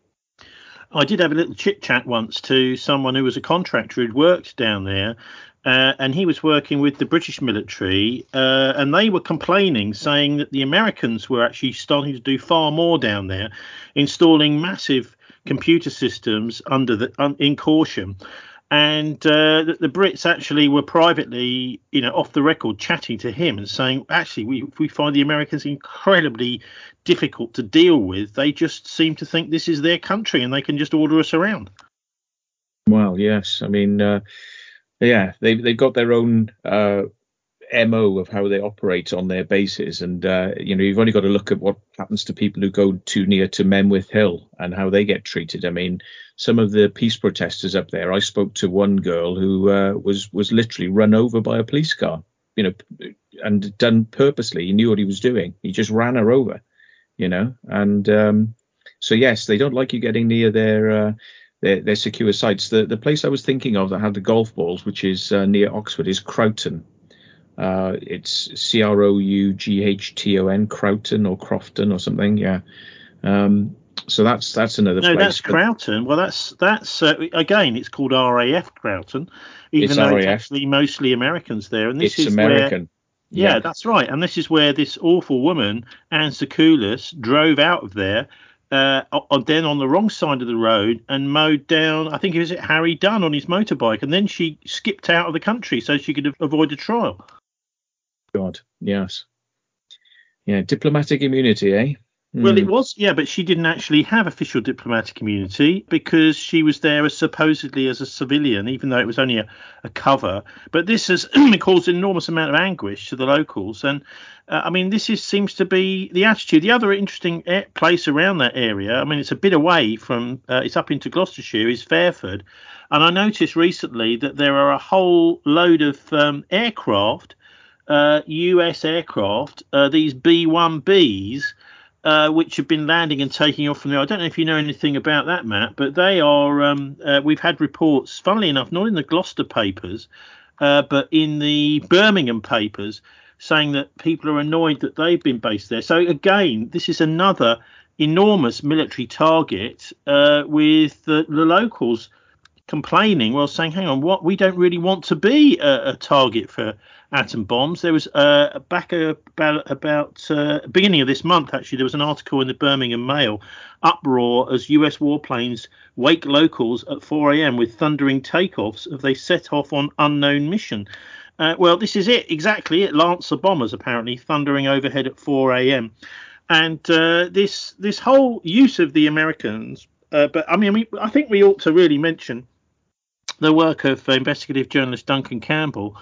I did have a little chit chat once to someone who was a contractor who'd worked down there. Uh, and he was working with the British military, uh, and they were complaining, saying that the Americans were actually starting to do far more down there, installing massive computer systems under the um, in Caution, and uh, that the Brits actually were privately, you know, off the record, chatting to him and saying, actually, we we find the Americans incredibly difficult to deal with. They just seem to think this is their country and they can just order us around. Well, yes, I mean. Uh... Yeah, they've they've got their own uh, M O of how they operate on their bases, and uh, you know you've only got to look at what happens to people who go too near to Menwith Hill and how they get treated. I mean, some of the peace protesters up there. I spoke to one girl who uh, was was literally run over by a police car, you know, and done purposely. He knew what he was doing. He just ran her over, you know, and um, so yes, they don't like you getting near their. Uh, Their, their secure sites. The the place I was thinking of that had the golf balls, which is uh, near Oxford, is Croughton. Uh, it's C R O U G H T O N, Croughton or Crofton or something. Yeah. Um, so that's that's another no, place. No, that's Croughton. Well, that's that's uh, again, it's called R A F Croughton, even it's though R A F. It's actually mostly Americans there. And this it's is American. Where, yeah, yeah, that's right. And this is where this awful woman, Anne Secoulis, drove out of there. Uh, on, then on the wrong side of the road and mowed down, I think it was Harry Dunn on his motorbike, and then she skipped out of the country so she could avoid a trial. God, yes. Yeah, diplomatic immunity, eh? Well, it was, yeah, but she didn't actually have official diplomatic immunity because she was there as supposedly as a civilian, even though it was only a, a cover. But this has caused an enormous amount of anguish to the locals. And uh, I mean, this is seems to be the attitude. The other interesting place around that area, I mean, it's a bit away from, uh, it's up into Gloucestershire, is Fairford. And I noticed recently that there are a whole load of um, aircraft, uh, U S aircraft, uh, these B one Bs, Uh, which have been landing and taking off from there. I don't know if you know anything about that, Matt, but they are. Um, uh, we've had reports, funnily enough, not in the Gloucester papers, uh, but in the Birmingham papers, saying that people are annoyed that they've been based there. So again, this is another enormous military target uh, with the, the locals complaining, well, saying, hang on, what, we don't really want to be a, a target for atom bombs. There was uh, back about about uh, beginning of this month, actually, there was an article in the Birmingham Mail, uproar as U S warplanes wake locals at four a.m. with thundering takeoffs as they set off on unknown mission. Uh, well, this is it, exactly it. Lancer bombers apparently thundering overhead at four a.m. And uh, this this whole use of the Americans, uh, but I mean, we, I think we ought to really mention the work of investigative journalist Duncan Campbell,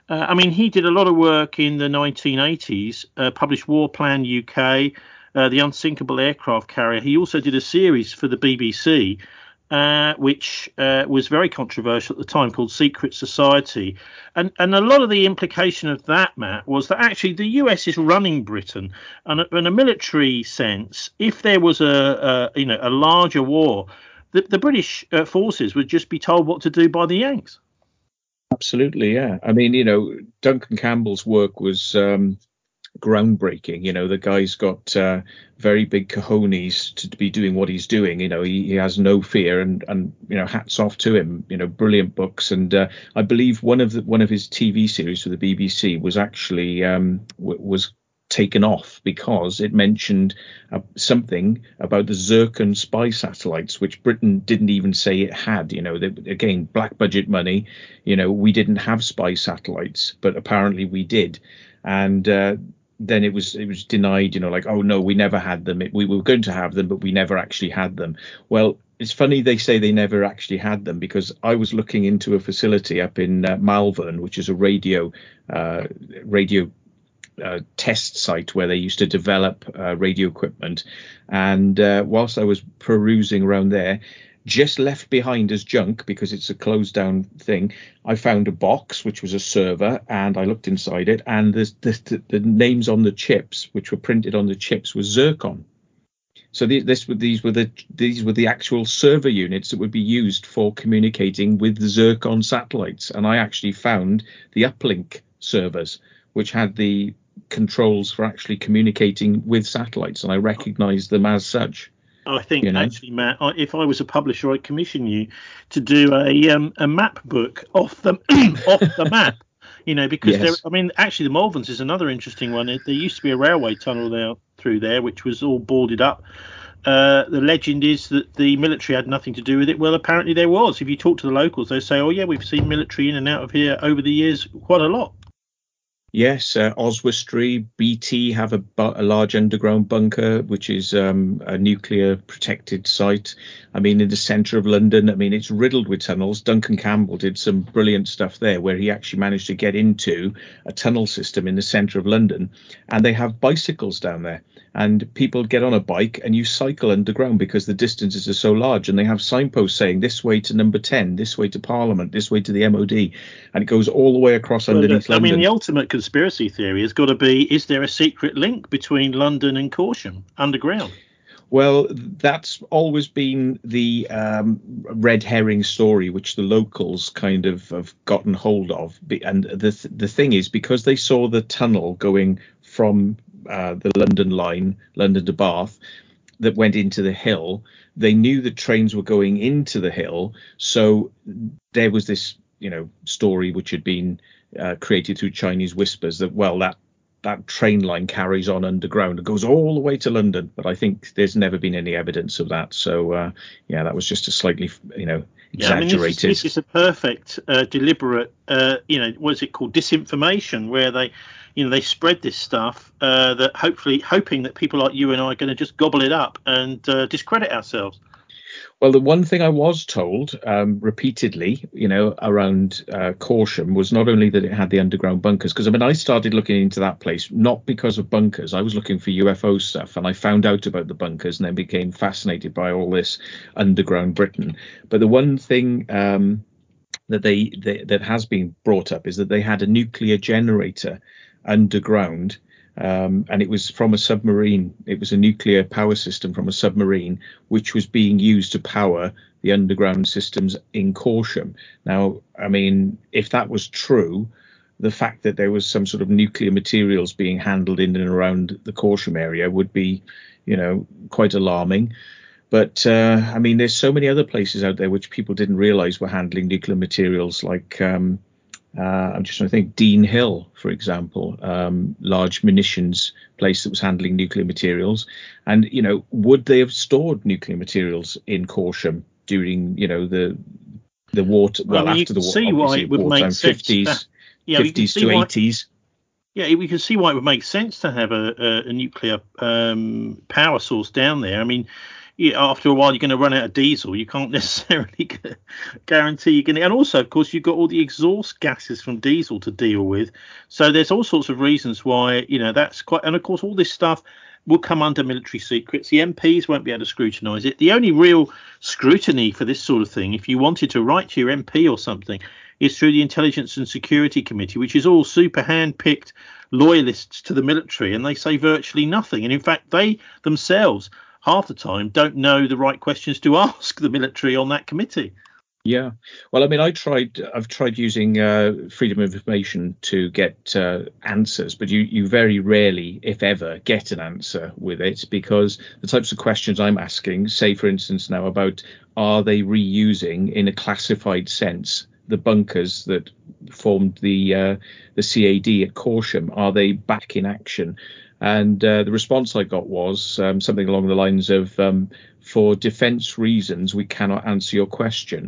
Uh, I mean, he did a lot of work in the nineteen eighties, uh, published War Plan U K, uh, The Unsinkable Aircraft Carrier. He also did a series for the B B C, uh, which uh, was very controversial at the time, called Secret Society. And and a lot of the implication of that, Matt, was that actually the U S is running Britain. And in a military sense, if there was a, a you know a larger war, the, the British uh, forces would just be told what to do by the Yanks. Absolutely, yeah. I mean, you know, Duncan Campbell's work was um, groundbreaking. You know, the guy's got uh, very big cojones to be doing what he's doing. You know, he, he has no fear, and and you know, hats off to him. You know, brilliant books, and uh, I believe one of the one of his T V series for the B B C was actually um, w- was taken off because it mentioned uh, something about the Zircon spy satellites, which Britain didn't even say it had. You know, they, again, black budget money. You know, we didn't have spy satellites, but apparently we did, and uh, then it was it was denied. You know, like, oh no, we never had them. It, we were going to have them, but we never actually had them. Well, it's funny they say they never actually had them, because I was looking into a facility up in uh, Malvern, which is a radio uh, radio. Uh, test site where they used to develop uh, radio equipment, and uh, whilst I was perusing around there, just left behind as junk because it's a closed down thing, I found a box which was a server, and I looked inside it, and the, the, the names on the chips, which were printed on the chips, was Zircon. So the, this these were the these were the actual server units that would be used for communicating with the Zircon satellites, and I actually found the uplink servers, which had the controls for actually communicating with satellites, and I recognized them as such. I think You know? actually, Matt, I, if I was a publisher, I'd commission you to do a um, a map book off the off the map. You know, because there. Yes. I mean, actually, the Malverns is another interesting one. It, there used to be a railway tunnel there through there, which was all boarded up. Uh, the legend is that the military had nothing to do with it. Well, apparently there was. If you talk to the locals, they say, "Oh yeah, we've seen military in and out of here over the years quite a lot." Yes, uh, Oswestry, B T have a, bu- a large underground bunker, which is um, a nuclear protected site. I mean, in the centre of London, I mean, it's riddled with tunnels. Duncan Campbell did some brilliant stuff there, where he actually managed to get into a tunnel system in the centre of London, and they have bicycles down there. And people get on a bike and you cycle underground because the distances are so large, and they have signposts saying this way to number ten, this way to Parliament, this way to the M O D, and it goes all the way across Well, underneath I London. mean, the ultimate conspiracy theory has got to be: is there a secret link between London and Corsham underground? Well, that's always been the um, red herring story, which the locals kind of have gotten hold of. And the th- the thing is, because they saw the tunnel going from uh, the London line, London to Bath, that went into the hill, they knew the trains were going into the hill. So there was this, you know, story which had been uh, created through Chinese whispers that, well, that that train line carries on underground and goes all the way to London. But I think there's never been any evidence of that. So, uh, yeah, that was just a slightly, you know, Yeah, I mean, this is, exaggerated. this is a perfect, uh, deliberate, uh, you know, what is it called, disinformation, where they, you know, they spread this stuff uh, that hopefully, hoping that people like you and I are going to just gobble it up and uh, discredit ourselves. Well, the one thing I was told um, repeatedly, you know, around uh, Corsham was not only that it had the underground bunkers, because I mean, I started looking into that place not because of bunkers. I was looking for U F O stuff, and I found out about the bunkers and then became fascinated by all this underground Britain. But the one thing um, that they, they that has been brought up is that they had a nuclear generator underground. Um, and it was from a submarine. It was a nuclear power system from a submarine, which was being used to power the underground systems in Corsham. Now, I mean, if that was true, the fact that there was some sort of nuclear materials being handled in and around the Corsham area would be, you know, quite alarming. But uh, I mean, there's so many other places out there which people didn't realize were handling nuclear materials, like um, uh, I'm just trying to think. Dean Hill, for example, um, large munitions place that was handling nuclear materials. And, you know, would they have stored nuclear materials in Corsham during, you know, the the war, well, Well, you after can the war, see why obviously it would make wartime, sense. To, fifties, yeah, you can fifties see to why. eighties. Yeah, we can see why it would make sense to have a, a, a nuclear um, power source down there. I mean, yeah, after a while you're going to run out of diesel. You can't necessarily guarantee you're going to. And also, of course, you've got all the exhaust gases from diesel to deal with. So there's all sorts of reasons why, you know, that's quite. And of course, all this stuff will come under military secrets. The M Ps won't be able to scrutinise it. The only real scrutiny for this sort of thing, if you wanted to write to your M P or something, is through the Intelligence and Security Committee, which is all super hand-picked loyalists to the military, and they say virtually nothing. And in fact, they themselves, half the time, don't know the right questions to ask the military on that committee. Yeah, well, I mean, I tried. I've tried using uh, freedom of information to get uh, answers, but you you very rarely, if ever, get an answer with it, because the types of questions I'm asking, say, for instance, now about are they reusing in a classified sense the bunkers that formed the uh, the C A D at Corsham? Are they back in action? And uh, the response I got was um, something along the lines of, um, for defence reasons, we cannot answer your question.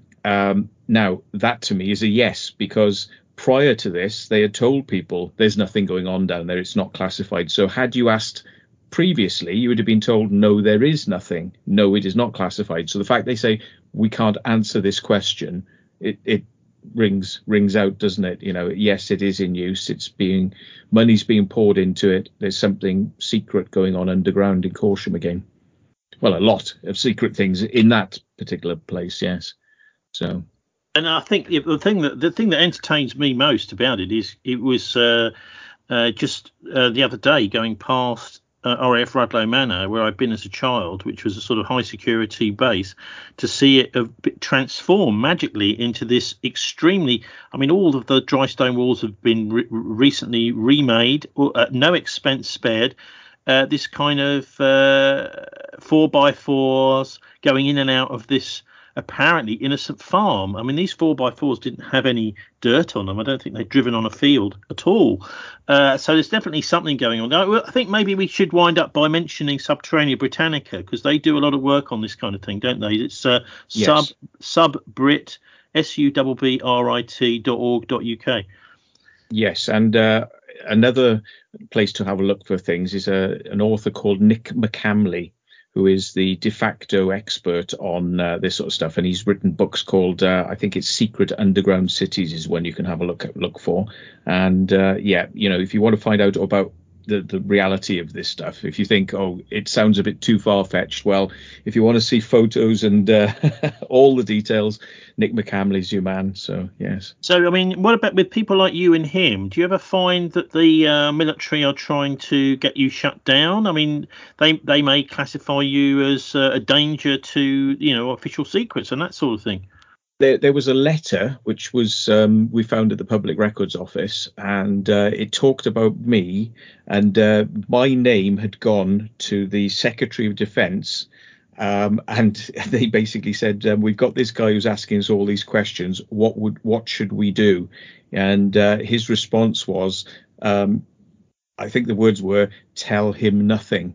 Um, now, that to me is a yes, because prior to this, they had told people there's nothing going on down there. It's not classified. So had you asked previously, you would have been told, no, there is nothing. No, it is not classified. So the fact they say we can't answer this question, it, it rings rings out, doesn't it? You know, yes, it is in use. It's being money's being poured into it. There's something secret going on underground in Corsham again. Well, a lot of secret things in that particular place. Yes. So, and I think the thing that the thing that entertains me most about it is it was uh, uh, just uh, the other day going past uh, R A F Rudloe Manor, where I'd been as a child, which was a sort of high security base, to see it uh, transform magically into this extremely. I mean, all of the dry stone walls have been re- recently remade, at no expense spared. Uh, this kind of uh, four by fours going in and out of this apparently innocent farm. I mean, these four by fours didn't have any dirt on them. I don't think they'd driven on a field at all. Uh, so there's definitely something going on. Now, I think maybe we should wind up by mentioning Subterranea Britannica, because they do a lot of work on this kind of thing, don't they? It's uh, sub yes. subbrit, S U B B R I T dot org dot U K. Yes, and uh, another place to have a look for things is a, an author called Nick McCamley, who is the de facto expert on uh, this sort of stuff. And he's written books called, uh, I think it's Secret Underground Cities is one you can have a look look for. And uh, yeah, you know, if you want to find out about the, the reality of this stuff, if you think, oh, it sounds a bit too far-fetched, well, if you want to see photos and uh, all the details, Nick McCamley's your man. So, yes. So, I mean, what about with people like you and him? Do you ever find that the uh, military are trying to get you shut down? I mean, they they may classify you as uh, a danger to, you know, official secrets and that sort of thing. There, there was a letter which was um, we found at the Public Records Office, and uh, it talked about me, and uh, my name had gone to the Secretary of Defence. Um, and they basically said, um, we've got this guy who's asking us all these questions. What would what should we do? And uh, his response was, um, I think the words were, tell him nothing.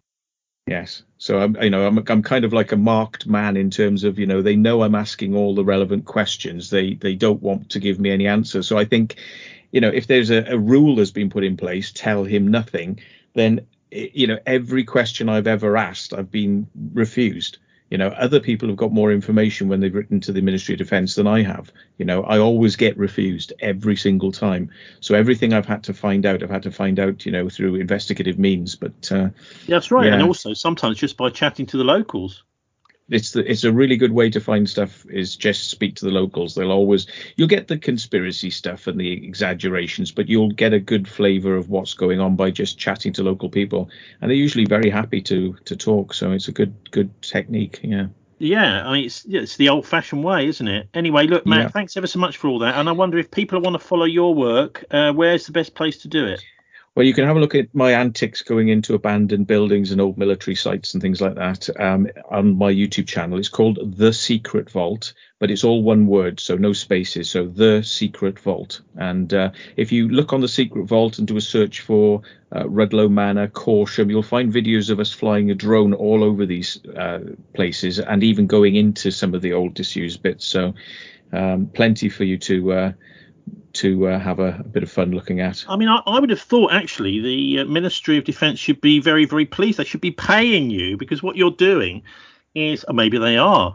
Yes. So I'm, you know, I'm, I'm kind of like a marked man in terms of, you know, they know I'm asking all the relevant questions. They, they don't want to give me any answer. So I think, you know, if there's a, a rule that's been put in place, tell him nothing, then, you know, every question I've ever asked, I've been refused. You know, other people have got more information when they've written to the Ministry of Defence than I have. You know, I always get refused every single time. So everything I've had to find out, I've had to find out, you know, through investigative means. But uh, yeah, that's right. Yeah. And also sometimes just by chatting to the locals. It's the, it's a really good way to find stuff is just speak to the locals. They'll always, you'll get the conspiracy stuff and the exaggerations, but you'll get a good flavour of what's going on by just chatting to local people. And they're usually very happy to to talk. So it's a good good technique. Yeah. Yeah, I mean, it's it's the old-fashioned way, isn't it? Anyway, look, Matt, Yeah. thanks ever so much for all that. And I wonder if people want to follow your work, uh, where's the best place to do it? Well, you can have a look at my antics going into abandoned buildings and old military sites and things like that um, on my YouTube channel. It's called The Secret Vault, but it's all one word, so no spaces. So The Secret Vault. And uh, if you look on The Secret Vault and do a search for uh, Rudloe Manor, Corsham, you'll find videos of us flying a drone all over these uh, places and even going into some of the old disused bits. So um, plenty for you to uh, to uh, have a, a bit of fun looking at. I mean, I, I would have thought actually the uh, Ministry of Defence should be very, very pleased. They should be paying you, because what you're doing is, or maybe they are.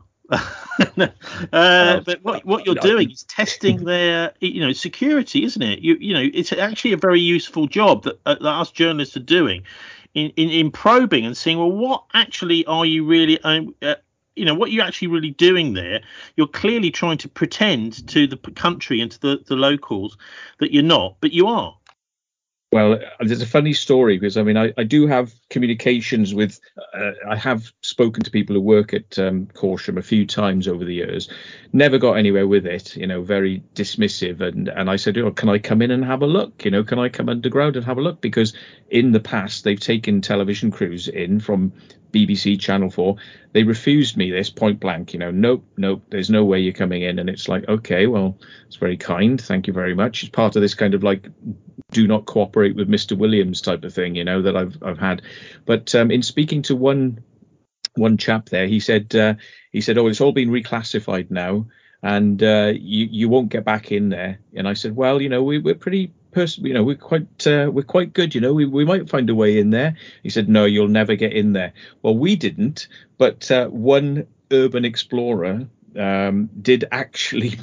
uh, Well, but what what you're I- doing is testing their, you know, security, isn't it? You you know, it's actually a very useful job that, uh, that us journalists are doing in, in, in probing and seeing, well, what actually are you really, um, uh, you know, what you're actually really doing there. You're clearly trying to pretend to the p- country and to the, the locals that you're not, but you are. Well, there's a funny story, because I mean, I, I do have communications with, uh, I have spoken to people who work at um, Corsham a few times over the years, never got anywhere with it, you know, very dismissive. And, and I said, oh, can I come in and have a look? You know, can I come underground and have a look? Because in the past, they've taken television crews in from B B C Channel four. They refused me this point blank, you know, nope, nope, there's no way you're coming in. And it's like, OK, well, it's very kind. Thank you very much. It's part of this kind of like, do not cooperate with Mister Williams type of thing, you know, that I've I've had. But um, in speaking to one one chap there, he said uh, he said, oh, it's all been reclassified now, and uh, you you won't get back in there. And I said, well, you know, we, we're pretty pers- you know, we're quite uh, we're quite good, you know, we we might find a way in there. He said, no, you'll never get in there. Well, we didn't, but uh, one urban explorer um, did actually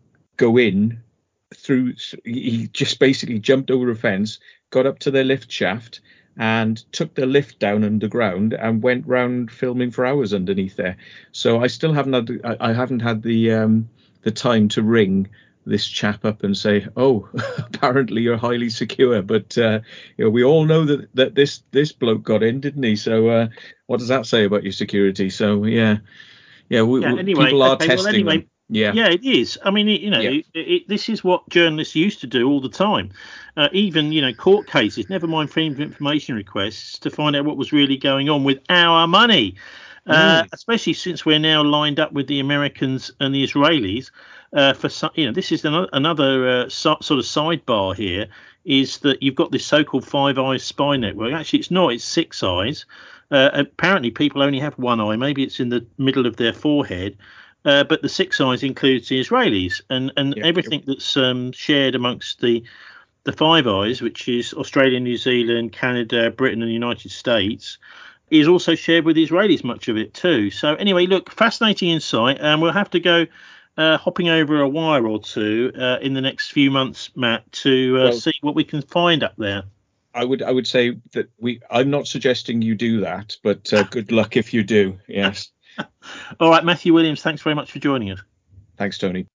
go in through. He just basically jumped over a fence, got up to their lift shaft, and took the lift down underground and went round filming for hours underneath there. So I still haven't had the, I, I haven't had the um, the time to ring this chap up and say, oh, apparently you're highly secure, but uh, you know, we all know that that this this bloke got in, didn't he? So uh, what does that say about your security? So yeah, yeah, we, Yeah. we, Anyway, people are okay. Well, testing anyway, them. Yeah, yeah, it is. I mean, it, you know, yeah. it, it, this is what journalists used to do all the time. Uh, even, you know, court cases, never mind freedom of information requests, to find out what was really going on with our money. Uh, Mm. especially since we're now lined up with the Americans and the Israelis. Uh, for some, you know, this is another, another uh, so, sort of sidebar here, is that you've got this so-called Five Eyes spy network. Actually, it's not. It's Six Eyes. Uh, apparently, people only have one eye. Maybe it's in the middle of their forehead. Uh, but the Six Eyes includes the Israelis, and, and Yep, yep. everything that's um, shared amongst the the Five Eyes, which is Australia, New Zealand, Canada, Britain, and the United States, is also shared with the Israelis, much of it too. So anyway, look, fascinating insight, and we'll have to go uh, hopping over a wire or two uh, in the next few months, Matt, to uh, Well, see what we can find up there. I would I would say that we. I'm not suggesting you do that, but uh, good luck if you do. Yes. All right, Matthew Williams, thanks very much for joining us. Thanks, Tony.